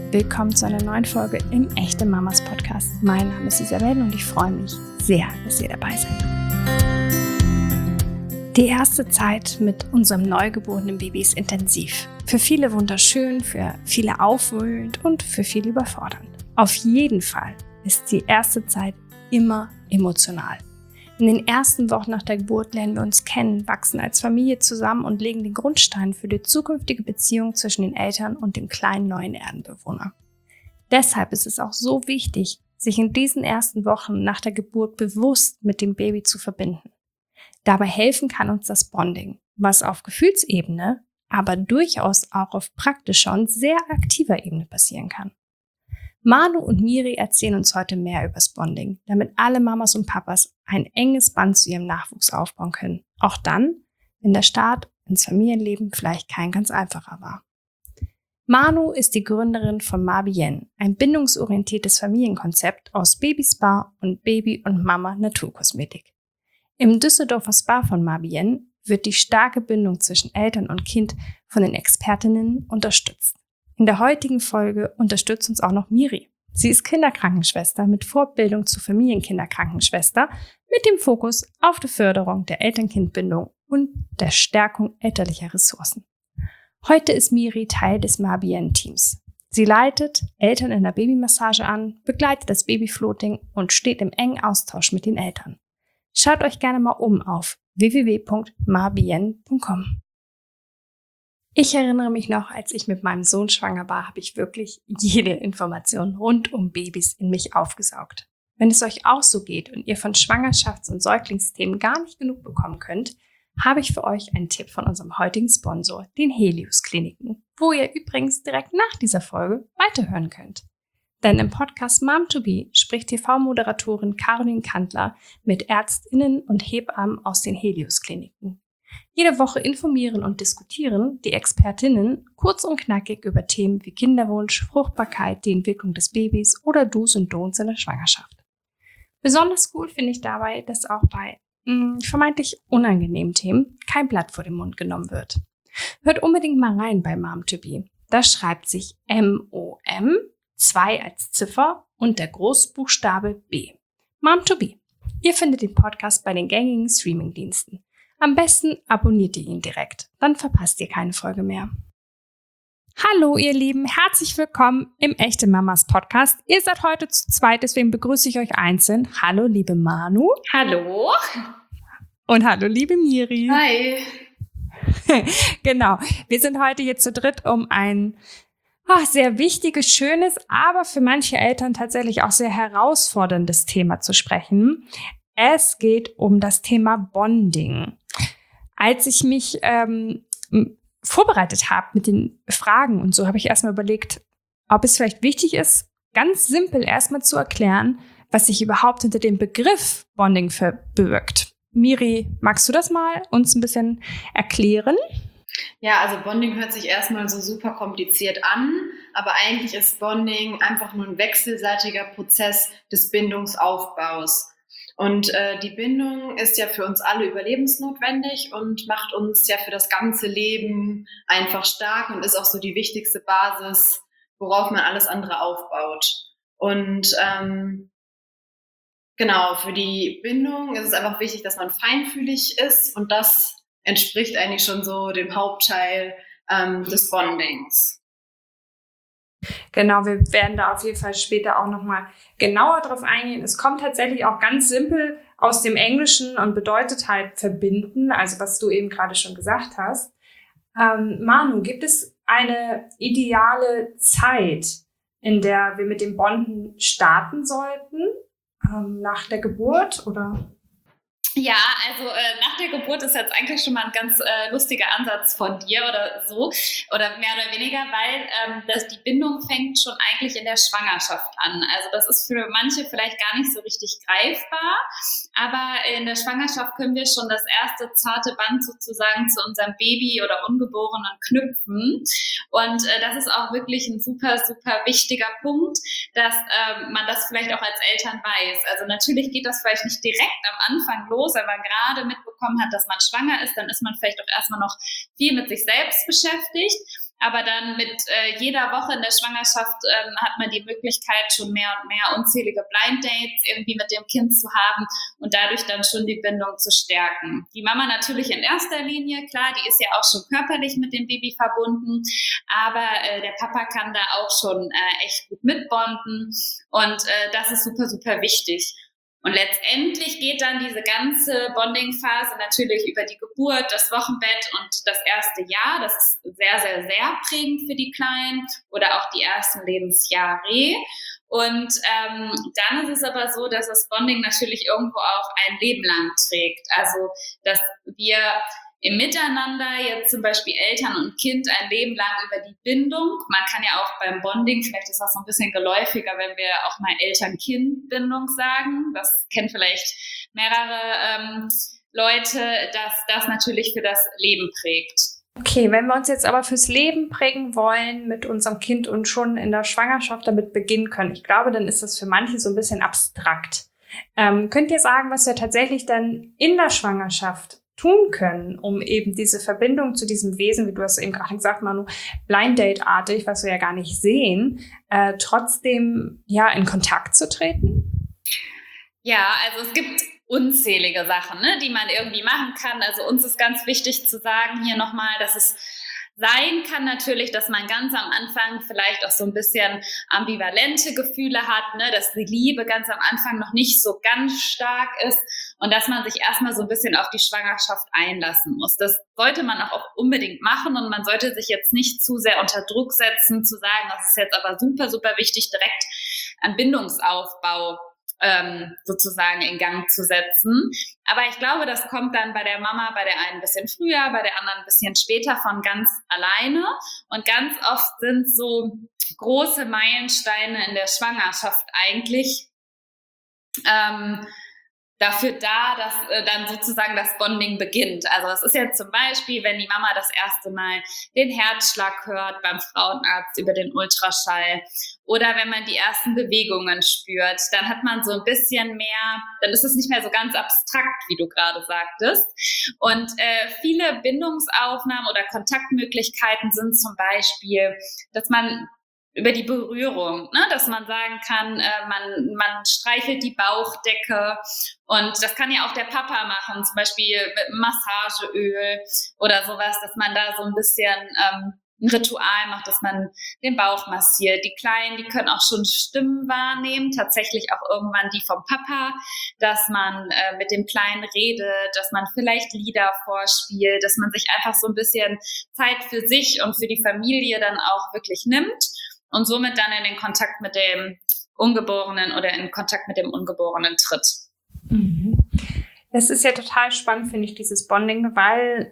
willkommen zu einer neuen Folge im Echte Mamas Podcast. Mein Name ist Isabel und ich freue mich sehr, dass ihr dabei seid. Die erste Zeit mit unserem neugeborenen Baby ist intensiv. Für viele wunderschön, für viele aufwühlend und für viele überfordernd. Auf jeden Fall ist die erste Zeit immer emotional. In den ersten Wochen nach der Geburt lernen wir uns kennen, wachsen als Familie zusammen und legen den Grundstein für die zukünftige Beziehung zwischen den Eltern und dem kleinen neuen Erdenbewohner. Deshalb ist es auch so wichtig, sich in diesen ersten Wochen nach der Geburt bewusst mit dem Baby zu verbinden. Dabei helfen kann uns das Bonding, was auf Gefühlsebene, aber durchaus auch auf praktischer und sehr aktiver Ebene passieren kann. Manu und Miri erzählen uns heute mehr übers Bonding, damit alle Mamas und Papas ein enges Band zu ihrem Nachwuchs aufbauen können. Auch dann, wenn der Start ins Familienleben vielleicht kein ganz einfacher war. Manu ist die Gründerin von Mabien, ein bindungsorientiertes Familienkonzept aus Babyspa und Baby- und Mama-Naturkosmetik. Im Düsseldorfer Spa von Mabien wird die starke Bindung zwischen Eltern und Kind von den Expertinnen unterstützt. In der heutigen Folge unterstützt uns auch noch Miri. Sie ist Kinderkrankenschwester mit Fortbildung zur Familienkinderkrankenschwester mit dem Fokus auf die Förderung der Eltern-Kind-Bindung und der Stärkung elterlicher Ressourcen. Heute ist Miri Teil des Mabien-Teams. Sie leitet Eltern in der Babymassage an, begleitet das Babyfloating und steht im engen Austausch mit den Eltern. Schaut euch gerne mal auf www.mabien.com. Ich erinnere mich noch, als ich mit meinem Sohn schwanger war, habe ich wirklich jede Information rund um Babys in mich aufgesaugt. Wenn es euch auch so geht und ihr von Schwangerschafts- und Säuglingsthemen gar nicht genug bekommen könnt, habe ich für euch einen Tipp von unserem heutigen Sponsor, den Helios Kliniken, wo ihr übrigens direkt nach dieser Folge weiterhören könnt. Denn im Podcast Mom to Be spricht TV-Moderatorin Caroline Kandler mit ÄrztInnen und Hebammen aus den Helios Kliniken. Jede Woche informieren und diskutieren die Expertinnen kurz und knackig über Themen wie Kinderwunsch, Fruchtbarkeit, die Entwicklung des Babys oder Do's und Don'ts in der Schwangerschaft. Besonders cool finde ich dabei, dass auch bei vermeintlich unangenehmen Themen kein Blatt vor den Mund genommen wird. Hört unbedingt mal rein bei Mom to Be. Das schreibt sich MOM, 2 als Ziffer und der Großbuchstabe B. Mom to Be. Ihr findet den Podcast bei den gängigen Streamingdiensten. Am besten abonniert ihr ihn direkt, dann verpasst ihr keine Folge mehr. Hallo ihr Lieben, herzlich willkommen im Echte Mamas Podcast. Ihr seid heute zu zweit, deswegen begrüße ich euch einzeln. Hallo liebe Manu. Hallo. Und hallo liebe Miri. Hi. Genau, wir sind heute hier zu dritt, um ein sehr wichtiges, schönes, aber für manche Eltern tatsächlich auch sehr herausforderndes Thema zu sprechen. Es geht um das Thema Bonding. Als ich mich vorbereitet habe mit den Fragen und so, habe ich erstmal überlegt, ob es vielleicht wichtig ist, ganz simpel erstmal zu erklären, was sich überhaupt hinter dem Begriff Bonding verbirgt. Miri, magst du das mal uns ein bisschen erklären? Ja, also Bonding hört sich erstmal so super kompliziert an, aber eigentlich ist Bonding einfach nur ein wechselseitiger Prozess des Bindungsaufbaus. Und die Bindung ist ja für uns alle überlebensnotwendig und macht uns ja für das ganze Leben einfach stark und ist auch so die wichtigste Basis, worauf man alles andere aufbaut. Und genau, für die Bindung ist es einfach wichtig, dass man feinfühlig ist und das entspricht eigentlich schon so dem Hauptteil des Bondings. Genau, wir werden da auf jeden Fall später auch nochmal genauer drauf eingehen. Es kommt tatsächlich auch ganz simpel aus dem Englischen und bedeutet halt verbinden, also was du eben gerade schon gesagt hast. Manu, gibt es eine ideale Zeit, in der wir mit dem Bonden starten sollten? Nach der Geburt oder? Ja, also nach der Geburt ist jetzt eigentlich schon mal ein ganz lustiger Ansatz von dir oder so, oder mehr oder weniger, weil die Bindung fängt schon eigentlich in der Schwangerschaft an. Also das ist für manche vielleicht gar nicht so richtig greifbar, aber in der Schwangerschaft können wir schon das erste zarte Band sozusagen zu unserem Baby oder Ungeborenen knüpfen. Und das ist auch wirklich ein super, super wichtiger Punkt, dass man das vielleicht auch als Eltern weiß. Also natürlich geht das vielleicht nicht direkt am Anfang los, wenn man gerade mitbekommen hat, dass man schwanger ist, dann ist man vielleicht auch erstmal noch viel mit sich selbst beschäftigt. aber dann mit jeder Woche in der Schwangerschaft hat man die Möglichkeit, schon mehr und mehr unzählige Blind Dates irgendwie mit dem Kind zu haben und dadurch dann schon die Bindung zu stärken. Die Mama natürlich in erster Linie, klar, die ist ja auch schon körperlich mit dem Baby verbunden, aber der Papa kann da auch schon echt gut mitbonden und das ist super, super wichtig. Und letztendlich geht dann diese ganze Bonding-Phase natürlich über die Geburt, das Wochenbett und das erste Jahr. Das ist sehr, sehr, sehr prägend für die Kleinen oder auch die ersten Lebensjahre. Und dann ist es aber so, dass das Bonding natürlich irgendwo auch ein Leben lang trägt. Also, dass wir im Miteinander jetzt zum Beispiel Eltern und Kind ein Leben lang über die Bindung. Man kann ja auch beim Bonding, vielleicht ist das so ein bisschen geläufiger, wenn wir auch mal Eltern-Kind-Bindung sagen. Das kennen vielleicht mehrere Leute, dass das natürlich für das Leben prägt. Okay, wenn wir uns jetzt aber fürs Leben prägen wollen mit unserem Kind und schon in der Schwangerschaft damit beginnen können, ich glaube, dann ist das für manche so ein bisschen abstrakt. Könnt ihr sagen, was wir tatsächlich dann in der Schwangerschaft tun können, um eben diese Verbindung zu diesem Wesen, wie du hast eben gerade gesagt, Manu, Blind Date-artig, was wir ja gar nicht sehen, trotzdem ja in Kontakt zu treten? Ja, also es gibt unzählige Sachen, ne, die man irgendwie machen kann. Also uns ist ganz wichtig zu sagen hier nochmal, dass es sein kann natürlich, dass man ganz am Anfang vielleicht auch so ein bisschen ambivalente Gefühle hat, ne, dass die Liebe ganz am Anfang noch nicht so ganz stark ist und dass man sich erstmal so ein bisschen auf die Schwangerschaft einlassen muss. Das sollte man auch unbedingt machen und man sollte sich jetzt nicht zu sehr unter Druck setzen, zu sagen, das ist jetzt aber super, super wichtig, direkt an Bindungsaufbau sozusagen in Gang zu setzen. Aber ich glaube, das kommt dann bei der Mama, bei der einen ein bisschen früher, bei der anderen ein bisschen später von ganz alleine. Und ganz oft sind so große Meilensteine in der Schwangerschaft eigentlich dafür da, dass dann sozusagen das Bonding beginnt. Also es ist jetzt zum Beispiel, wenn die Mama das erste Mal den Herzschlag hört beim Frauenarzt über den Ultraschall oder wenn man die ersten Bewegungen spürt, dann hat man so ein bisschen mehr, dann ist es nicht mehr so ganz abstrakt, wie du gerade sagtest. Und viele Bindungsaufnahmen oder Kontaktmöglichkeiten sind zum Beispiel, dass man über die Berührung, ne, dass man sagen kann, man streichelt die Bauchdecke und das kann ja auch der Papa machen, zum Beispiel mit Massageöl oder sowas, dass man da so ein bisschen ein Ritual macht, dass man den Bauch massiert. Die Kleinen, die können auch schon Stimmen wahrnehmen, tatsächlich auch irgendwann die vom Papa, dass man mit dem Kleinen redet, dass man vielleicht Lieder vorspielt, dass man sich einfach so ein bisschen Zeit für sich und für die Familie dann auch wirklich nimmt. Und somit dann in den Kontakt mit dem Ungeborenen oder in Kontakt mit dem Ungeborenen tritt. Das ist ja total spannend, finde ich, dieses Bonding, weil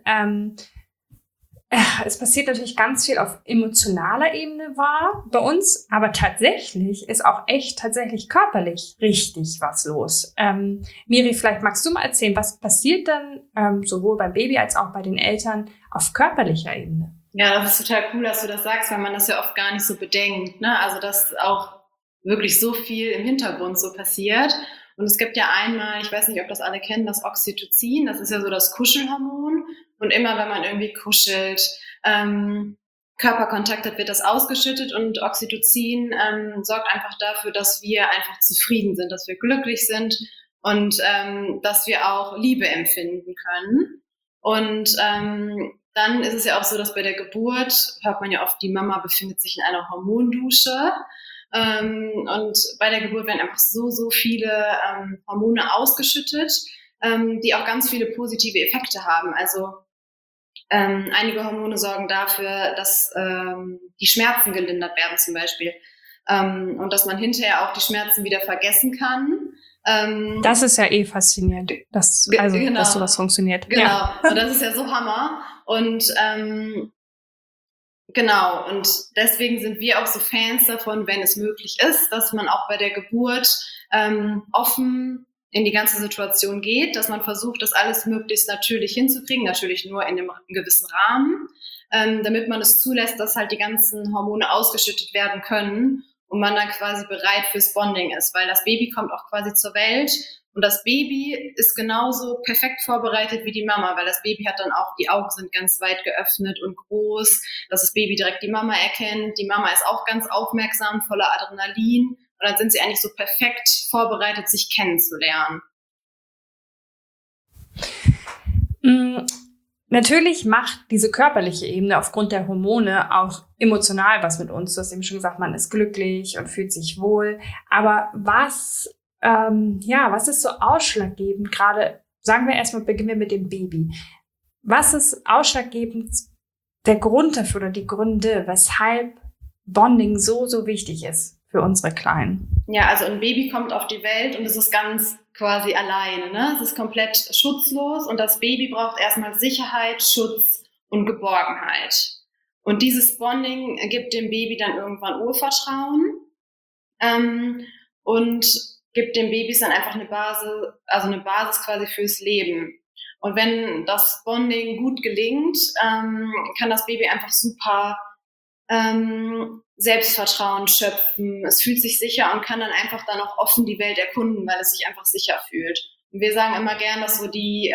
es passiert natürlich ganz viel auf emotionaler Ebene bei uns, aber tatsächlich ist auch tatsächlich körperlich richtig was los. Miri, vielleicht magst du mal erzählen, was passiert dann sowohl beim Baby als auch bei den Eltern auf körperlicher Ebene? Ja, das ist total cool, dass du das sagst, weil man das ja oft gar nicht so bedenkt, ne? Also, dass auch wirklich so viel im Hintergrund so passiert. Und es gibt ja einmal, ich weiß nicht, ob das alle kennen, das Oxytocin, das ist ja so das Kuschelhormon. Und immer, wenn man irgendwie kuschelt, Körperkontakt hat, wird das ausgeschüttet und Oxytocin sorgt einfach dafür, dass wir einfach zufrieden sind, dass wir glücklich sind und dass wir auch Liebe empfinden können. Und dann ist es ja auch so, dass bei der Geburt, hört man ja oft, die Mama befindet sich in einer Hormondusche. Und bei der Geburt werden einfach so viele Hormone ausgeschüttet, die auch ganz viele positive Effekte haben. Also einige Hormone sorgen dafür, dass die Schmerzen gelindert werden zum Beispiel. Und dass man hinterher auch die Schmerzen wieder vergessen kann. Das ist ja faszinierend, dass sowas funktioniert. Genau, ja. Und das ist ja so Hammer. Und genau, und deswegen sind wir auch so Fans davon, wenn es möglich ist, dass man auch bei der Geburt offen in die ganze Situation geht, dass man versucht, das alles möglichst natürlich hinzukriegen, natürlich nur in einem gewissen Rahmen, damit man es zulässt, dass halt die ganzen Hormone ausgeschüttet werden können und man dann quasi bereit fürs Bonding ist, weil das Baby kommt auch quasi zur Welt Und das Baby ist genauso perfekt vorbereitet wie die Mama, weil das Baby hat dann auch, die Augen sind ganz weit geöffnet und groß, dass das Baby direkt die Mama erkennt. Die Mama ist auch ganz aufmerksam, voller Adrenalin. Und dann sind sie eigentlich so perfekt vorbereitet, sich kennenzulernen. Natürlich macht diese körperliche Ebene aufgrund der Hormone auch emotional was mit uns. Du hast eben schon gesagt, man ist glücklich und fühlt sich wohl. Aber was ist so ausschlaggebend? Gerade, sagen wir erstmal, beginnen wir mit dem Baby. Was ist ausschlaggebend der Grund dafür oder die Gründe, weshalb Bonding so, so wichtig ist für unsere Kleinen? Ja, also ein Baby kommt auf die Welt und es ist ganz quasi alleine, ne? Es ist komplett schutzlos und das Baby braucht erstmal Sicherheit, Schutz und Geborgenheit. Und dieses Bonding gibt dem Baby dann irgendwann Urvertrauen und gibt den Babys dann einfach eine Basis quasi fürs Leben. Und wenn das Bonding gut gelingt, kann das Baby einfach super Selbstvertrauen schöpfen. Es fühlt sich sicher und kann dann einfach dann auch offen die Welt erkunden, weil es sich einfach sicher fühlt. Und wir sagen immer gern, dass so die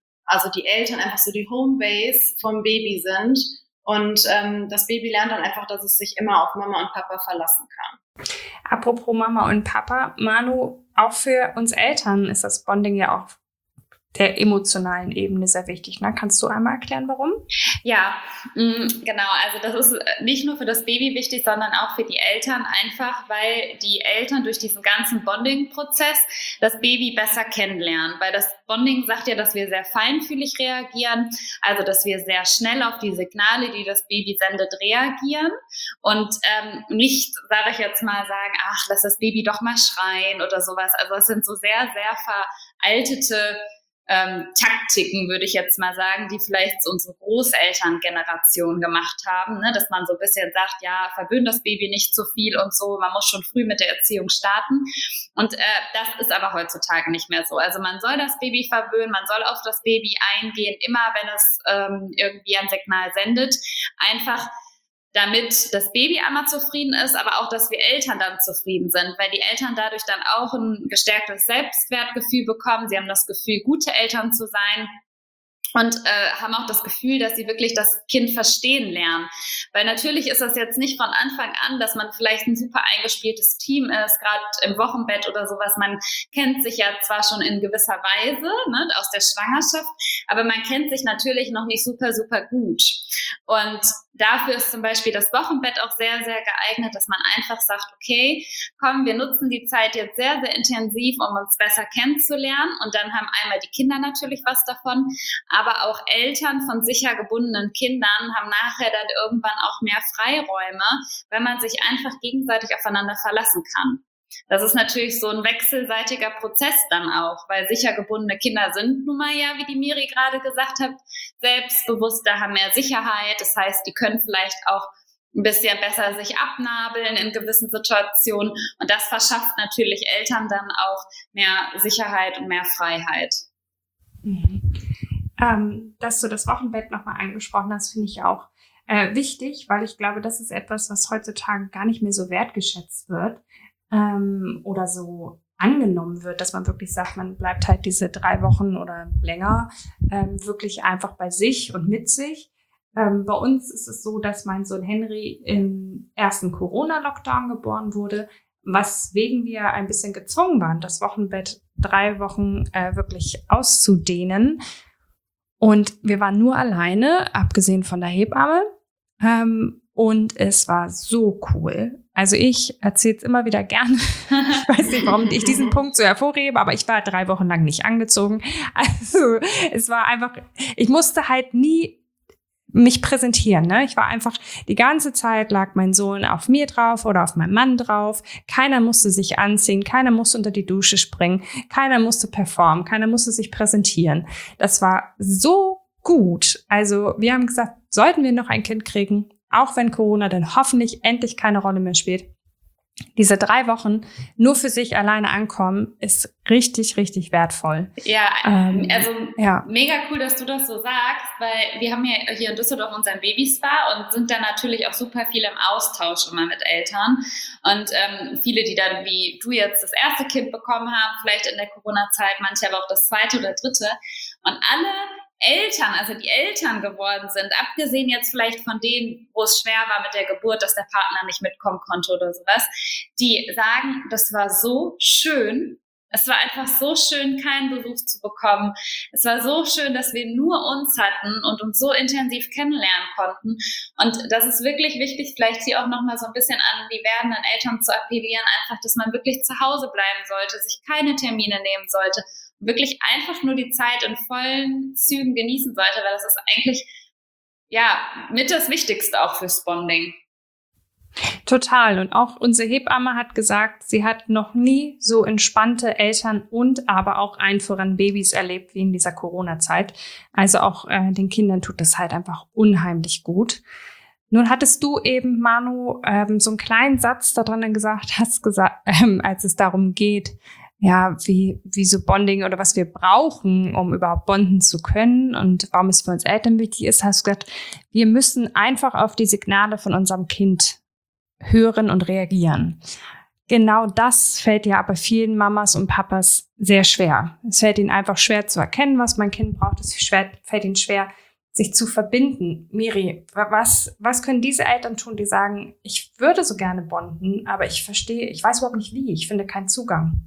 Eltern einfach so die Homebase vom Baby sind. Und das Baby lernt dann einfach, dass es sich immer auf Mama und Papa verlassen kann. Apropos Mama und Papa, Manu, auch für uns Eltern ist das Bonding ja auch der emotionalen Ebene sehr wichtig. Ne? Kannst du einmal erklären, warum? Ja, genau. Also das ist nicht nur für das Baby wichtig, sondern auch für die Eltern einfach, weil die Eltern durch diesen ganzen Bonding-Prozess das Baby besser kennenlernen. Weil das Bonding sagt ja, dass wir sehr feinfühlig reagieren, also dass wir sehr schnell auf die Signale, die das Baby sendet, reagieren und nicht, sage ich jetzt mal, sagen, ach, lass das Baby doch mal schreien oder sowas. Also es sind so sehr, sehr veraltete Taktiken, würde ich jetzt mal sagen, die vielleicht so unsere Großelterngeneration gemacht haben, ne? Dass man so ein bisschen sagt, ja, verwöhnt das Baby nicht zu viel und so, man muss schon früh mit der Erziehung starten. Und das ist aber heutzutage nicht mehr so. Also man soll das Baby verwöhnen, man soll auf das Baby eingehen, immer wenn es irgendwie ein Signal sendet, einfach damit das Baby einmal zufrieden ist, aber auch, dass wir Eltern dann zufrieden sind, weil die Eltern dadurch dann auch ein gestärktes Selbstwertgefühl bekommen. Sie haben das Gefühl, gute Eltern zu sein. Und haben auch das Gefühl, dass sie wirklich das Kind verstehen lernen. Weil natürlich ist das jetzt nicht von Anfang an, dass man vielleicht ein super eingespieltes Team ist, gerade im Wochenbett oder sowas. Man kennt sich ja zwar schon in gewisser Weise, ne, aus der Schwangerschaft, aber man kennt sich natürlich noch nicht super, super gut. Und dafür ist zum Beispiel das Wochenbett auch sehr, sehr geeignet, dass man einfach sagt, okay, komm, wir nutzen die Zeit jetzt sehr, sehr intensiv, um uns besser kennenzulernen. Und dann haben einmal die Kinder natürlich was davon, aber auch Eltern von sicher gebundenen Kindern haben nachher dann irgendwann auch mehr Freiräume, wenn man sich einfach gegenseitig aufeinander verlassen kann. Das ist natürlich so ein wechselseitiger Prozess dann auch, weil sicher gebundene Kinder sind nun mal ja, wie die Miri gerade gesagt hat, selbstbewusster, haben mehr Sicherheit. Das heißt, die können vielleicht auch ein bisschen besser sich abnabeln in gewissen Situationen. Und das verschafft natürlich Eltern dann auch mehr Sicherheit und mehr Freiheit. Dass du das Wochenbett nochmal angesprochen hast, finde ich auch wichtig, weil ich glaube, das ist etwas, was heutzutage gar nicht mehr so wertgeschätzt wird oder so angenommen wird, dass man wirklich sagt, man bleibt halt diese 3 Wochen oder länger wirklich einfach bei sich und mit sich. Bei uns ist es so, dass mein Sohn Henry im ersten Corona-Lockdown geboren wurde, weswegen wir ein bisschen gezwungen waren, das Wochenbett 3 Wochen wirklich auszudehnen. Und wir waren nur alleine, abgesehen von der Hebamme. Und es war so cool. Also ich erzähle es immer wieder gerne. Ich weiß nicht, warum ich diesen Punkt so hervorhebe, aber ich war 3 Wochen lang nicht angezogen. Also es war einfach, ich musste halt nie mich präsentieren, ne? Ich war einfach, die ganze Zeit lag mein Sohn auf mir drauf oder auf meinem Mann drauf. Keiner musste sich anziehen, keiner musste unter die Dusche springen, keiner musste performen, keiner musste sich präsentieren. Das war so gut. Also wir haben gesagt, sollten wir noch ein Kind kriegen, auch wenn Corona dann hoffentlich endlich keine Rolle mehr spielt, diese 3 Wochen nur für sich alleine ankommen, ist richtig, richtig wertvoll. Ja, mega cool, dass du das so sagst, weil wir haben ja hier in Düsseldorf unseren Babyspa und sind da natürlich auch super viel im Austausch immer mit Eltern. Und viele, die dann wie du jetzt das erste Kind bekommen haben, vielleicht in der Corona-Zeit, manche aber auch das zweite oder dritte. Und alle Eltern, also die Eltern geworden sind, abgesehen jetzt vielleicht von denen, wo es schwer war mit der Geburt, dass der Partner nicht mitkommen konnte oder sowas, die sagen, das war so schön. Es war einfach so schön, keinen Besuch zu bekommen. Es war so schön, dass wir nur uns hatten und uns so intensiv kennenlernen konnten. Und das ist wirklich wichtig, vielleicht hier auch nochmal so ein bisschen an die werdenden Eltern zu appellieren, einfach, dass man wirklich zu Hause bleiben sollte, sich keine Termine nehmen sollte, wirklich einfach nur die Zeit in vollen Zügen genießen sollte, weil das ist eigentlich mit das Wichtigste auch fürs Bonding. Total. Und auch unsere Hebamme hat gesagt, sie hat noch nie so entspannte Eltern und aber auch allen voran Babys erlebt wie in dieser Corona-Zeit. Also auch den Kindern tut das halt einfach unheimlich gut. Nun hattest du eben, Manu, so einen kleinen Satz da dran gesagt, als es darum geht, wie so Bonding oder was wir brauchen, um überhaupt bonden zu können und warum es für uns Eltern wichtig ist, hast du gesagt, wir müssen einfach auf die Signale von unserem Kind hören und reagieren. Genau das fällt ja aber vielen Mamas und Papas sehr schwer. Es fällt ihnen einfach schwer zu erkennen, was mein Kind braucht. Es fällt ihnen schwer, sich zu verbinden. Miri, was können diese Eltern tun, die sagen, ich würde so gerne bonden, aber ich weiß überhaupt nicht wie, ich finde keinen Zugang?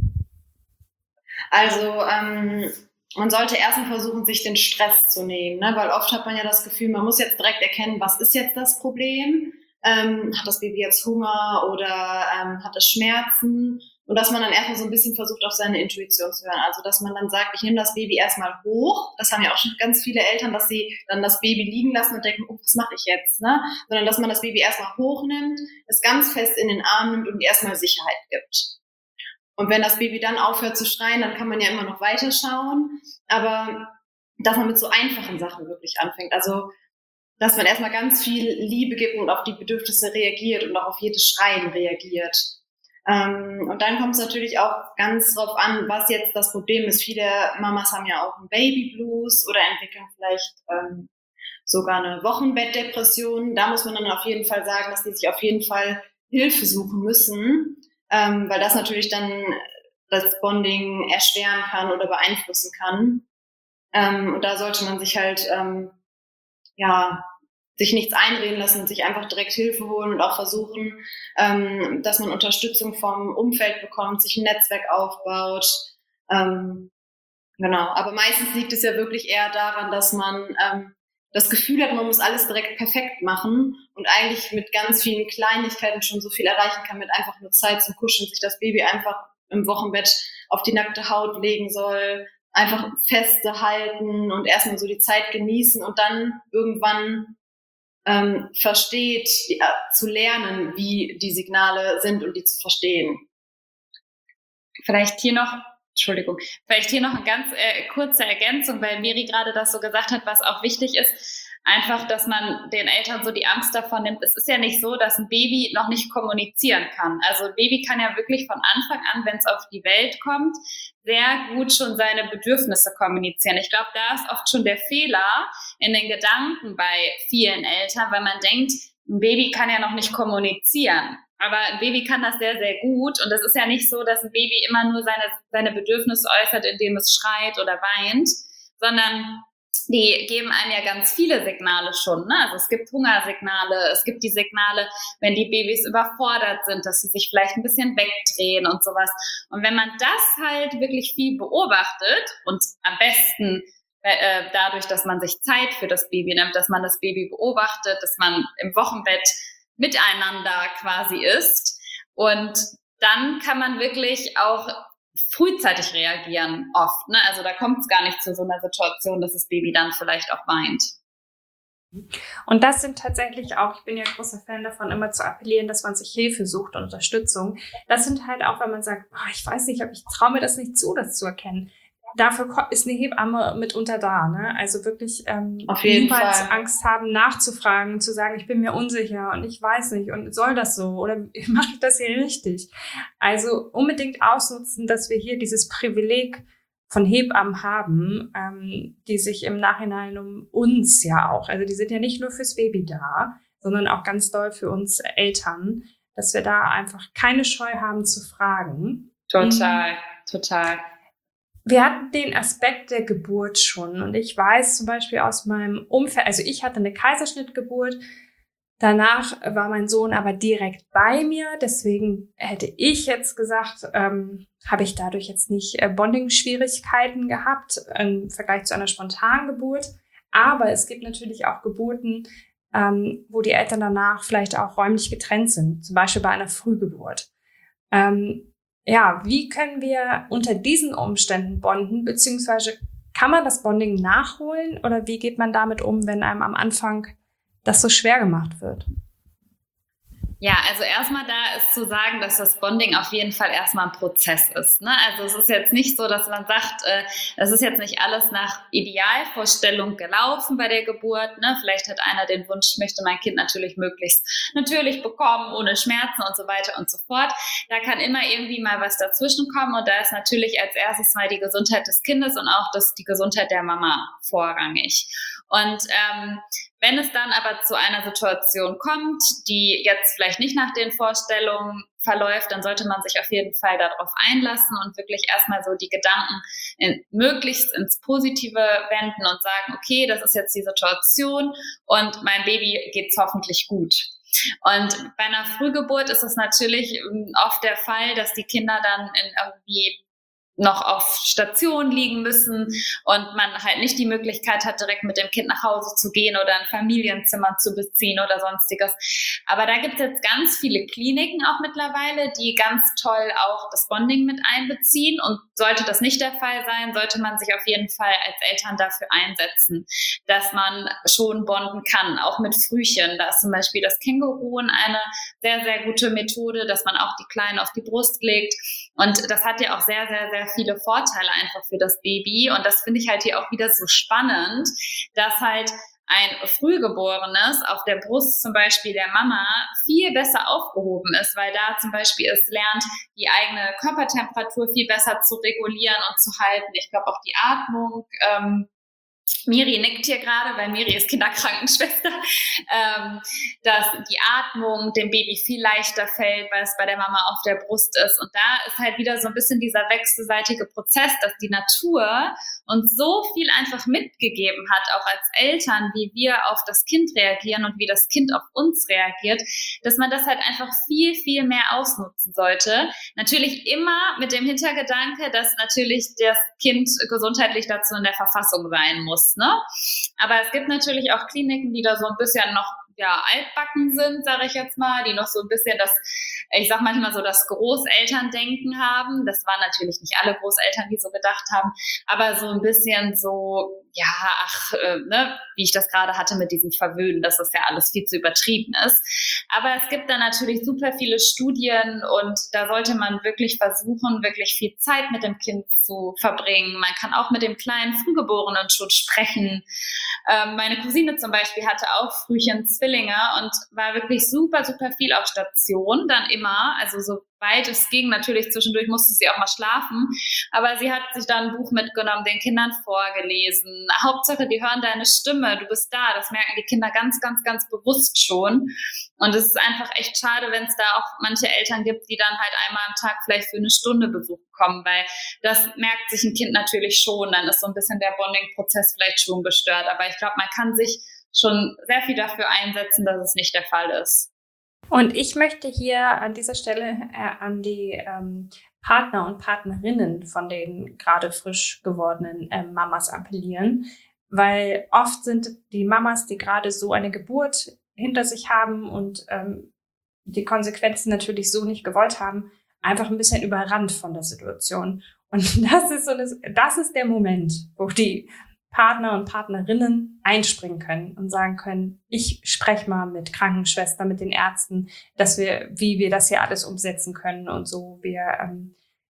Also man sollte erstmal versuchen, sich den Stress zu nehmen, ne? Weil oft hat man ja das Gefühl, man muss jetzt direkt erkennen, was ist jetzt das Problem? Hat das Baby jetzt Hunger oder hat es Schmerzen? Und dass man dann erstmal so ein bisschen versucht, auf seine Intuition zu hören. Also dass man dann sagt, ich nehme das Baby erstmal hoch. Das haben ja auch schon ganz viele Eltern, dass sie dann das Baby liegen lassen und denken, oh, was mache ich jetzt? Ne? Sondern dass man das Baby erstmal hochnimmt, es ganz fest in den Arm nimmt und erstmal Sicherheit gibt. Und wenn das Baby dann aufhört zu schreien, dann kann man ja immer noch weiterschauen. Aber dass man mit so einfachen Sachen wirklich anfängt. Also, dass man erstmal ganz viel Liebe gibt und auf die Bedürfnisse reagiert und auch auf jedes Schreien reagiert. Und dann kommt es natürlich auch ganz drauf an, was jetzt das Problem ist. Viele Mamas haben ja auch einen Babyblues oder entwickeln vielleicht sogar eine Wochenbettdepression. Da muss man dann auf jeden Fall sagen, dass die sich auf jeden Fall Hilfe suchen müssen. Weil das natürlich dann das Bonding erschweren kann oder beeinflussen kann. Und da sollte man sich halt, sich nichts einreden lassen und sich einfach direkt Hilfe holen und auch versuchen, dass man Unterstützung vom Umfeld bekommt, sich ein Netzwerk aufbaut. Genau. Aber meistens liegt es ja wirklich eher daran, dass man das Gefühl hat, man muss alles direkt perfekt machen und eigentlich mit ganz vielen Kleinigkeiten schon so viel erreichen kann, mit einfach nur Zeit zum Kuscheln, sich das Baby einfach im Wochenbett auf die nackte Haut legen soll, einfach feste halten und erstmal so die Zeit genießen und dann irgendwann versteht, zu lernen, wie die Signale sind und die zu verstehen. Vielleicht hier noch eine ganz kurze Ergänzung, weil Miri gerade das so gesagt hat, was auch wichtig ist, einfach, dass man den Eltern so die Angst davon nimmt. Es ist ja nicht so, dass ein Baby noch nicht kommunizieren kann. Also ein Baby kann ja wirklich von Anfang an, wenn es auf die Welt kommt, sehr gut schon seine Bedürfnisse kommunizieren. Ich glaube, da ist oft schon der Fehler in den Gedanken bei vielen Eltern, weil man denkt, ein Baby kann ja noch nicht kommunizieren. Aber ein Baby kann das sehr, sehr gut. Und es ist ja nicht so, dass ein Baby immer nur seine Bedürfnisse äußert, indem es schreit oder weint, sondern die geben einem ja ganz viele Signale schon. Ne? Also es gibt Hungersignale, es gibt die Signale, wenn die Babys überfordert sind, dass sie sich vielleicht ein bisschen wegdrehen und sowas. Und wenn man das halt wirklich viel beobachtet und am besten dadurch, dass man sich Zeit für das Baby nimmt, dass man das Baby beobachtet, dass man im Wochenbett miteinander quasi ist. Und dann kann man wirklich auch frühzeitig reagieren oft. Ne? Also da kommt es gar nicht zu so einer Situation, dass das Baby dann vielleicht auch weint. Und das sind tatsächlich auch, ich bin ja großer Fan davon, immer zu appellieren, dass man sich Hilfe sucht und Unterstützung. Das sind halt auch, wenn man sagt, ich weiß nicht, ich traue mir das nicht zu, das zu erkennen. dafür ist eine Hebamme mitunter da, ne? Also wirklich Auf jeden niemals Fall. Angst haben, nachzufragen, zu sagen, ich bin mir unsicher und ich weiß nicht und soll das so oder mache ich das hier richtig? Also unbedingt ausnutzen, dass wir hier dieses Privileg von Hebammen haben, die sich im Nachhinein um uns ja auch, also die sind ja nicht nur fürs Baby da, sondern auch ganz doll für uns Eltern, dass wir da einfach keine Scheu haben zu fragen. Total, total. Wir hatten den Aspekt der Geburt schon und ich weiß zum Beispiel aus meinem Umfeld, also ich hatte eine Kaiserschnittgeburt, danach war mein Sohn aber direkt bei mir, deswegen hätte ich jetzt gesagt, habe ich dadurch jetzt nicht Bonding-Schwierigkeiten gehabt im Vergleich zu einer spontanen Geburt, aber es gibt natürlich auch Geburten, wo die Eltern danach vielleicht auch räumlich getrennt sind, zum Beispiel bei einer Frühgeburt. Ja, wie können wir unter diesen Umständen bonden, beziehungsweise kann man das Bonding nachholen oder wie geht man damit um, wenn einem am Anfang das so schwer gemacht wird? Ja, also erstmal da ist zu sagen, dass das Bonding auf jeden Fall erstmal ein Prozess ist. Ne? Also es ist jetzt nicht so, dass man sagt, es ist jetzt nicht alles nach Idealvorstellung gelaufen bei der Geburt. Ne? Vielleicht hat einer den Wunsch, ich möchte mein Kind natürlich möglichst natürlich bekommen, ohne Schmerzen und so weiter und so fort. Da kann immer irgendwie mal was dazwischen kommen und da ist natürlich als erstes mal die Gesundheit des Kindes und auch die Gesundheit der Mama vorrangig. Und wenn es dann aber zu einer Situation kommt, die jetzt vielleicht nicht nach den Vorstellungen verläuft, dann sollte man sich auf jeden Fall darauf einlassen und wirklich erstmal so die Gedanken möglichst ins Positive wenden und sagen, okay, das ist jetzt die Situation und meinem Baby geht's hoffentlich gut. Und bei einer Frühgeburt ist es natürlich oft der Fall, dass die Kinder dann irgendwie noch auf Station liegen müssen und man halt nicht die Möglichkeit hat, direkt mit dem Kind nach Hause zu gehen oder ein Familienzimmer zu beziehen oder sonstiges. Aber da gibt es jetzt ganz viele Kliniken auch mittlerweile, die ganz toll auch das Bonding mit einbeziehen und sollte das nicht der Fall sein, sollte man sich auf jeden Fall als Eltern dafür einsetzen, dass man schon bonden kann, auch mit Frühchen. Da ist zum Beispiel das Känguruen eine sehr, sehr gute Methode, dass man auch die Kleinen auf die Brust legt und das hat ja auch sehr, sehr, sehr viele Vorteile einfach für das Baby und das finde ich halt hier auch wieder so spannend, dass halt ein Frühgeborenes auf der Brust zum Beispiel der Mama viel besser aufgehoben ist, weil da zum Beispiel es lernt, die eigene Körpertemperatur viel besser zu regulieren und zu halten. Ich glaube auch die Atmung, Miri nickt hier gerade, weil Miri ist Kinderkrankenschwester, dass die Atmung dem Baby viel leichter fällt, weil es bei der Mama auf der Brust ist. Und da ist halt wieder so ein bisschen dieser wechselseitige Prozess, dass die Natur uns so viel einfach mitgegeben hat, auch als Eltern, wie wir auf das Kind reagieren und wie das Kind auf uns reagiert, dass man das halt einfach viel, viel mehr ausnutzen sollte. Natürlich immer mit dem Hintergedanke, dass natürlich das Kind gesundheitlich dazu in der Verfassung sein muss. Ne? Aber es gibt natürlich auch Kliniken, die da so ein bisschen noch altbacken sind, sage ich jetzt mal, die noch so ein bisschen ich sag manchmal so das Großelterndenken haben. Das waren natürlich nicht alle Großeltern, die so gedacht haben, aber so ein bisschen so, wie ich das gerade hatte mit diesem Verwöhnen, dass das ja alles viel zu übertrieben ist. Aber es gibt da natürlich super viele Studien und da sollte man wirklich versuchen, wirklich viel Zeit mit dem Kind zu verbringen. Man kann auch mit dem kleinen Frühgeborenen schon sprechen. Meine Cousine zum Beispiel hatte auch Frühchen Zwillinge und war wirklich super, super viel auf Station, dann immer, also soweit es ging, natürlich zwischendurch musste sie auch mal schlafen, aber sie hat sich dann ein Buch mitgenommen, den Kindern vorgelesen. Hauptsache, die hören deine Stimme, du bist da, das merken die Kinder ganz, ganz, ganz bewusst schon. Und es ist einfach echt schade, wenn es da auch manche Eltern gibt, die dann halt einmal am Tag vielleicht für eine Stunde Besuch kommen, weil das merkt sich ein Kind natürlich schon, dann ist so ein bisschen der Bonding-Prozess vielleicht schon gestört, aber ich glaube, man kann sich schon sehr viel dafür einsetzen, dass es nicht der Fall ist. Und ich möchte hier an dieser Stelle an die Partner und Partnerinnen von den gerade frisch gewordenen Mamas appellieren, weil oft sind die Mamas, die gerade so eine Geburt hinter sich haben und die Konsequenzen natürlich so nicht gewollt haben, einfach ein bisschen überrannt von der Situation. Und das ist der Moment, wo die Partner und Partnerinnen einspringen können und sagen können, ich spreche mal mit Krankenschwestern, mit den Ärzten, wie wir das hier alles umsetzen können und so. Wir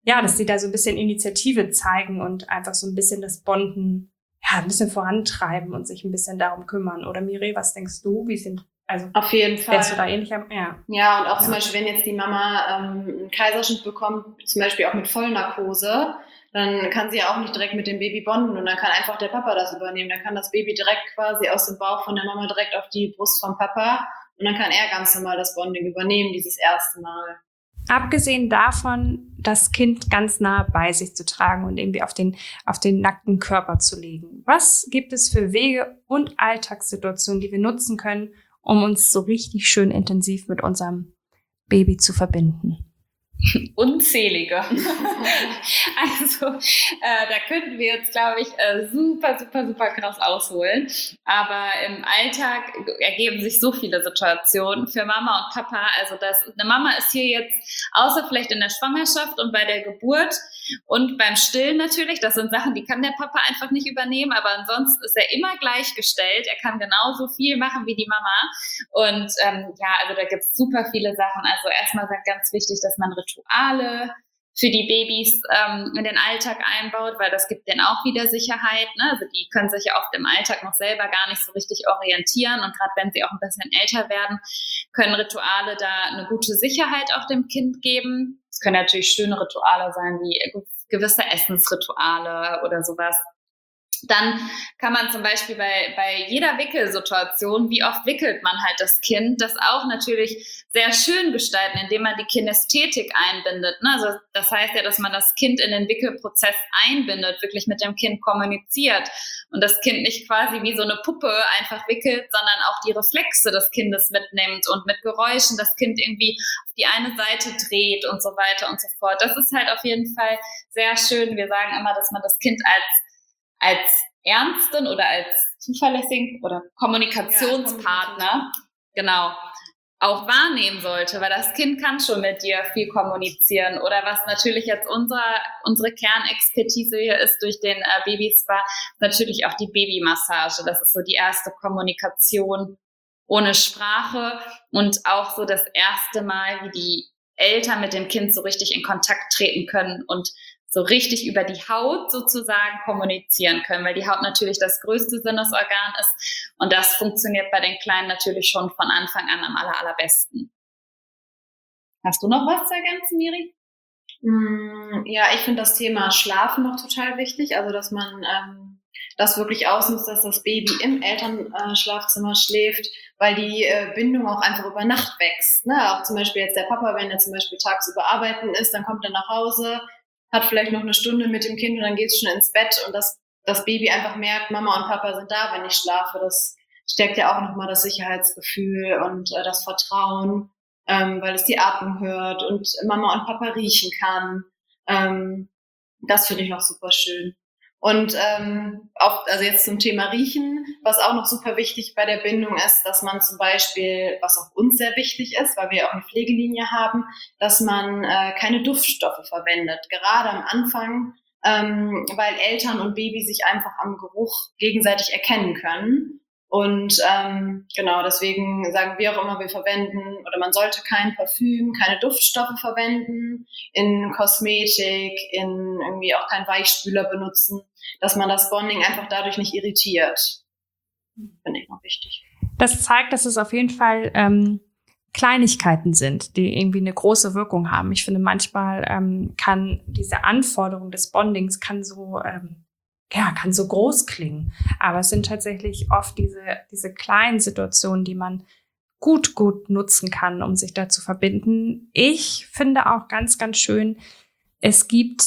dass sie da so ein bisschen Initiative zeigen und einfach so ein bisschen das Bonden, ein bisschen vorantreiben und sich ein bisschen darum kümmern. Oder Miri, was denkst du? Auf jeden Fall. Wärst du da ähnlich? Ja, und auch zum Beispiel, wenn jetzt die Mama einen Kaiserschnitt bekommt, zum Beispiel auch mit Vollnarkose, dann kann sie ja auch nicht direkt mit dem Baby bonden und dann kann einfach der Papa das übernehmen. Dann kann das Baby direkt quasi aus dem Bauch von der Mama direkt auf die Brust vom Papa und dann kann er ganz normal das Bonding übernehmen, dieses erste Mal. Abgesehen davon, das Kind ganz nah bei sich zu tragen und irgendwie auf den nackten Körper zu legen. Was gibt es für Wege und Alltagssituationen, die wir nutzen können, um uns so richtig schön intensiv mit unserem Baby zu verbinden? Unzählige. Also da könnten wir jetzt, glaube ich, super, super, super krass ausholen. Aber im Alltag ergeben sich so viele Situationen für Mama und Papa. Also eine Mama ist hier jetzt, außer vielleicht in der Schwangerschaft und bei der Geburt und beim Stillen natürlich, das sind Sachen, die kann der Papa einfach nicht übernehmen, aber ansonsten ist er immer gleichgestellt. Er kann genauso viel machen wie die Mama. Und also da gibt es super viele Sachen. Also erstmal ganz wichtig, dass man Rituale für die Babys in den Alltag einbaut, weil das gibt denen auch wieder Sicherheit. Ne? Also die können sich ja oft im Alltag noch selber gar nicht so richtig orientieren und gerade wenn sie auch ein bisschen älter werden, können Rituale da eine gute Sicherheit auch dem Kind geben. Es können natürlich schöne Rituale sein, wie gewisse Essensrituale oder sowas. Dann kann man zum Beispiel bei jeder Wickelsituation, wie oft wickelt man halt das Kind, das auch natürlich sehr schön gestalten, indem man die Kinästhetik einbindet. Ne? Also das heißt ja, dass man das Kind in den Wickelprozess einbindet, wirklich mit dem Kind kommuniziert und das Kind nicht quasi wie so eine Puppe einfach wickelt, sondern auch die Reflexe des Kindes mitnimmt und mit Geräuschen das Kind irgendwie auf die eine Seite dreht und so weiter und so fort. Das ist halt auf jeden Fall sehr schön. Wir sagen immer, dass man das Kind als ernsten oder als zuverlässigen oder Kommunikationspartner, genau, auch wahrnehmen sollte, weil das Kind kann schon mit dir viel kommunizieren. Oder was natürlich jetzt unsere Kernexpertise hier ist durch den Babyspa, natürlich auch die Babymassage. Das ist so die erste Kommunikation ohne Sprache und auch so das erste Mal, wie die Eltern mit dem Kind so richtig in Kontakt treten können und so richtig über die Haut sozusagen kommunizieren können, weil die Haut natürlich das größte Sinnesorgan ist und das funktioniert bei den Kleinen natürlich schon von Anfang an am allerbesten. Hast du noch was zu ergänzen, Miri? Ja, ich finde das Thema Schlafen noch total wichtig, also dass man das wirklich ausnutzt, dass das Baby im Elternschlafzimmer schläft, weil die Bindung auch einfach über Nacht wächst. Ne? Auch zum Beispiel jetzt der Papa, wenn er zum Beispiel tagsüber arbeiten ist, dann kommt er nach Hause, hat vielleicht noch eine Stunde mit dem Kind und dann geht's schon ins Bett und das Baby einfach merkt, Mama und Papa sind da, wenn ich schlafe. Das stärkt ja auch nochmal das Sicherheitsgefühl und das Vertrauen, weil es die Atmung hört und Mama und Papa riechen kann. Das finde ich noch super schön. Und also jetzt zum Thema Riechen, was auch noch super wichtig bei der Bindung ist, dass man zum Beispiel, was auch uns sehr wichtig ist, weil wir ja auch eine Pflegelinie haben, dass man keine Duftstoffe verwendet. Gerade am Anfang, weil Eltern und Baby sich einfach am Geruch gegenseitig erkennen können. Und genau, deswegen sagen wir auch immer, wir verwenden oder man sollte kein Parfüm, keine Duftstoffe verwenden, in Kosmetik, in irgendwie auch keinen Weichspüler benutzen, dass man das Bonding einfach dadurch nicht irritiert. Finde ich noch wichtig. Das zeigt, dass es auf jeden Fall Kleinigkeiten sind, die irgendwie eine große Wirkung haben. Ich finde, manchmal kann diese Anforderung des Bondings kann so groß klingen. Aber es sind tatsächlich oft diese kleinen Situationen, die man gut nutzen kann, um sich da zu verbinden. Ich finde auch ganz, ganz schön, es gibt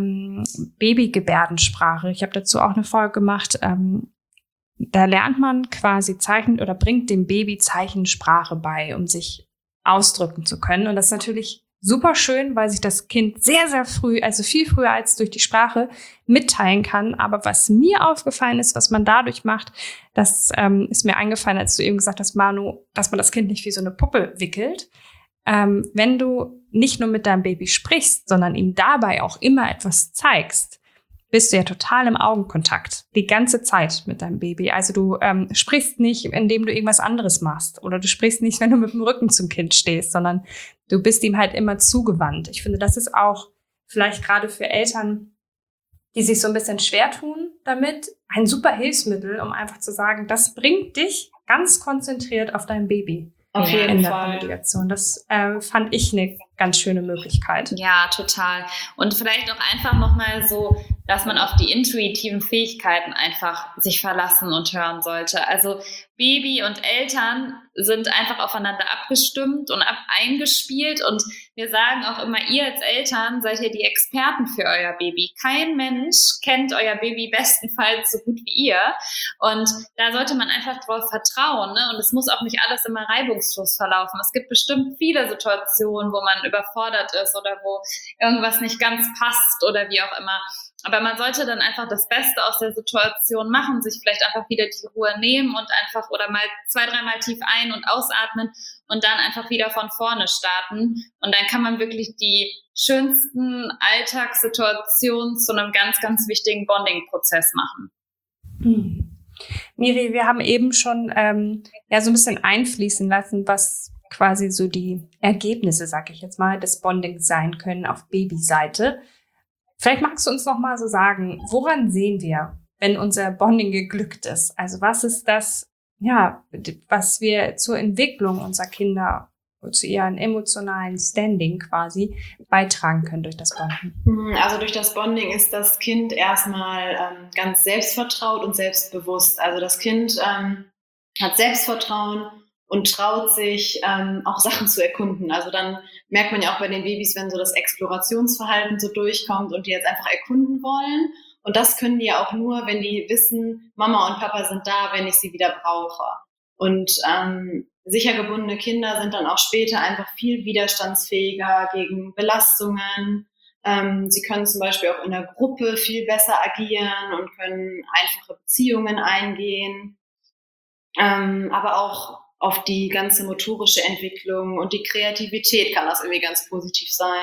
Babygebärdensprache. Ich habe dazu auch eine Folge gemacht. Da lernt man quasi Zeichen oder bringt dem Baby Zeichensprache bei, um sich ausdrücken zu können. Und das ist natürlich super schön, weil sich das Kind sehr, sehr früh, also viel früher als durch die Sprache, mitteilen kann. Aber was mir aufgefallen ist, was man dadurch macht, das ist mir eingefallen, als du eben gesagt hast, Manu, dass man das Kind nicht wie so eine Puppe wickelt. Wenn du nicht nur mit deinem Baby sprichst, sondern ihm dabei auch immer etwas zeigst, bist du ja total im Augenkontakt, die ganze Zeit mit deinem Baby. Also du sprichst nicht, indem du irgendwas anderes machst. Oder du sprichst nicht, wenn du mit dem Rücken zum Kind stehst, sondern du bist ihm halt immer zugewandt. Ich finde, das ist auch vielleicht gerade für Eltern, die sich so ein bisschen schwer tun damit, ein super Hilfsmittel, um einfach zu sagen, das bringt dich ganz konzentriert auf dein Baby. Auf jeden in der Fall. Kommunikation. Das fand ich eine ganz schöne Möglichkeit. Ja, total. Und vielleicht auch einfach nochmal so, dass man auf die intuitiven Fähigkeiten einfach sich verlassen und hören sollte. Also Baby und Eltern sind einfach aufeinander abgestimmt und eingespielt. Und wir sagen auch immer, ihr als Eltern seid ja die Experten für euer Baby. Kein Mensch kennt euer Baby bestenfalls so gut wie ihr. Und da sollte man einfach drauf vertrauen, ne? Und es muss auch nicht alles immer reibungslos verlaufen. Es gibt bestimmt viele Situationen, wo man überfordert ist oder wo irgendwas nicht ganz passt oder wie auch immer. Aber man sollte dann einfach das Beste aus der Situation machen, sich vielleicht einfach wieder die Ruhe nehmen und einfach oder mal 2-3 Mal tief ein- und ausatmen und dann einfach wieder von vorne starten. Und dann kann man wirklich die schönsten Alltagssituationen zu einem ganz, ganz wichtigen Bonding-Prozess machen. Miri, wir haben eben schon so ein bisschen einfließen lassen, was quasi so die Ergebnisse, sag ich jetzt mal, des Bondings sein können auf Babyseite. Vielleicht magst du uns noch mal so sagen, woran sehen wir, wenn unser Bonding geglückt ist? Also was ist das, was wir zur Entwicklung unserer Kinder, zu ihrem emotionalen Standing quasi beitragen können durch das Bonding? Also durch das Bonding ist das Kind erstmal ganz selbstvertraut und selbstbewusst. Also das Kind hat Selbstvertrauen und traut sich auch Sachen zu erkunden. Also dann merkt man ja auch bei den Babys, wenn so das Explorationsverhalten so durchkommt und die jetzt einfach erkunden wollen. Und das können die ja auch nur, wenn die wissen, Mama und Papa sind da, wenn ich sie wieder brauche. Und sicher gebundene Kinder sind dann auch später einfach viel widerstandsfähiger gegen Belastungen. Sie können zum Beispiel auch in der Gruppe viel besser agieren und können einfache Beziehungen eingehen. Aber auch auf die ganze motorische Entwicklung und die Kreativität kann das irgendwie ganz positiv sein.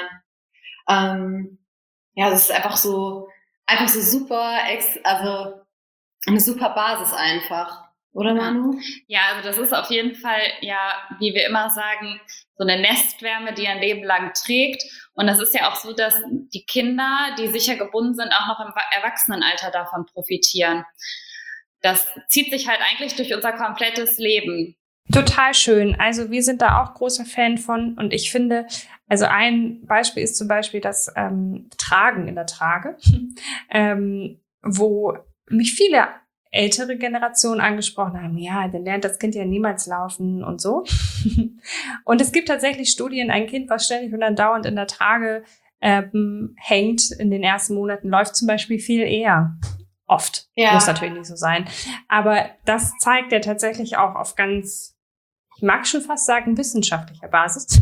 Das ist einfach so super, also eine super Basis einfach. Oder Manu? Ja, also das ist auf jeden Fall, wie wir immer sagen, so eine Nestwärme, die ein Leben lang trägt. Und das ist ja auch so, dass die Kinder, die sicher gebunden sind, auch noch im Erwachsenenalter davon profitieren. Das zieht sich halt eigentlich durch unser komplettes Leben. Total schön. Also wir sind da auch großer Fan von. Und ich finde, also ein Beispiel ist zum Beispiel das Tragen in der Trage, wo mich viele ältere Generationen angesprochen haben, ja, dann lernt das Kind ja niemals laufen und so. Und es gibt tatsächlich Studien, ein Kind, was ständig und andauernd in der Trage hängt in den ersten Monaten, läuft zum Beispiel viel eher. Oft. Ja. Muss natürlich nicht so sein. Aber das zeigt ja tatsächlich auch auf ganz, ich mag schon fast sagen, wissenschaftlicher Basis,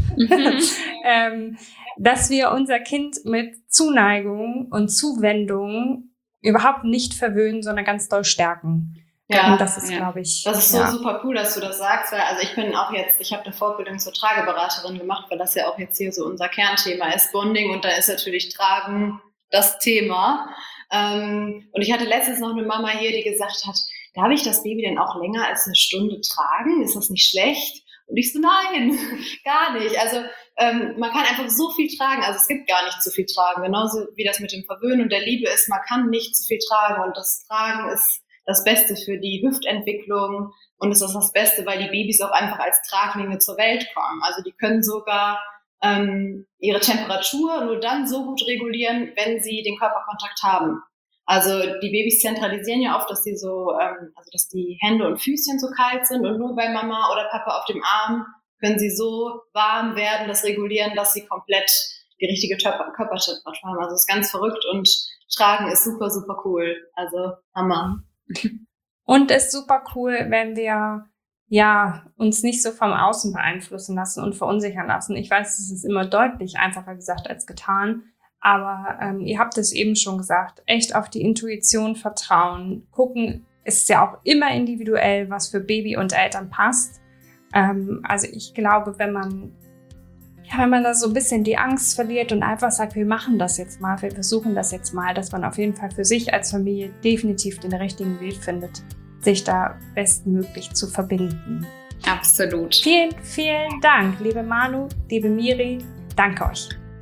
dass wir unser Kind mit Zuneigung und Zuwendung überhaupt nicht verwöhnen, sondern ganz doll stärken. Ja, und das ist, glaube ich... Das ist so super cool, dass du das sagst, weil also ich habe eine Fortbildung zur Trageberaterin gemacht, weil das ja auch jetzt hier so unser Kernthema ist, Bonding, und da ist natürlich Tragen das Thema. Und ich hatte letztens noch eine Mama hier, die gesagt hat, darf ich das Baby denn auch länger als eine Stunde tragen? Ist das nicht schlecht? Und ich so, nein, gar nicht. Also man kann einfach so viel tragen. Also es gibt gar nicht zu viel tragen. Genauso wie das mit dem Verwöhnen und der Liebe ist, man kann nicht zu viel tragen. Und das Tragen ist das Beste für die Hüftentwicklung. Und es ist das Beste, weil die Babys auch einfach als Traglinge zur Welt kommen. Also die können sogar ihre Temperatur nur dann so gut regulieren, wenn sie den Körperkontakt haben. Also die Babys zentralisieren ja oft, dass sie dass die Hände und Füßchen so kalt sind und nur bei Mama oder Papa auf dem Arm können sie so warm werden, das regulieren, dass sie komplett die richtige Körpertemperatur haben. Also es ist ganz verrückt und Tragen ist super, super cool. Also Hammer. Und es ist super cool, wenn wir uns nicht so vom Außen beeinflussen lassen und verunsichern lassen. Ich weiß, es ist immer deutlich einfacher gesagt als getan, aber ihr habt es eben schon gesagt, echt auf die Intuition vertrauen, gucken, ist ja auch immer individuell, was für Baby und Eltern passt. Also ich glaube, wenn man da so ein bisschen die Angst verliert und einfach sagt, wir machen das jetzt mal, wir versuchen das jetzt mal, dass man auf jeden Fall für sich als Familie definitiv den richtigen Weg findet, sich da bestmöglich zu verbinden. Absolut. Vielen, vielen Dank, liebe Manu, liebe Miri. Danke euch.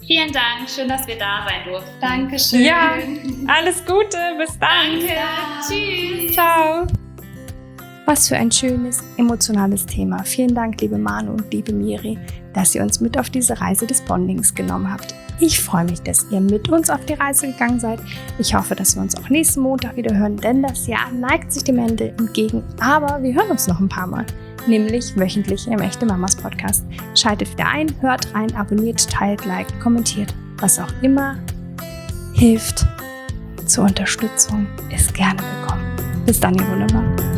Vielen Dank, schön, dass wir da sein durften. Dankeschön. Ja, alles Gute, bis dann. Danke, tschüss. Ciao. Was für ein schönes, emotionales Thema. Vielen Dank, liebe Manu und liebe Miri, dass ihr uns mit auf diese Reise des Bondings genommen habt. Ich freue mich, dass ihr mit uns auf die Reise gegangen seid. Ich hoffe, dass wir uns auch nächsten Montag wieder hören, denn das Jahr neigt sich dem Ende entgegen. Aber wir hören uns noch ein paar Mal, nämlich wöchentlich im Echte Mamas Podcast. Schaltet wieder ein, hört rein, abonniert, teilt, liked, kommentiert. Was auch immer hilft zur Unterstützung, ist gerne willkommen. Bis dann, ihr Wunderbar.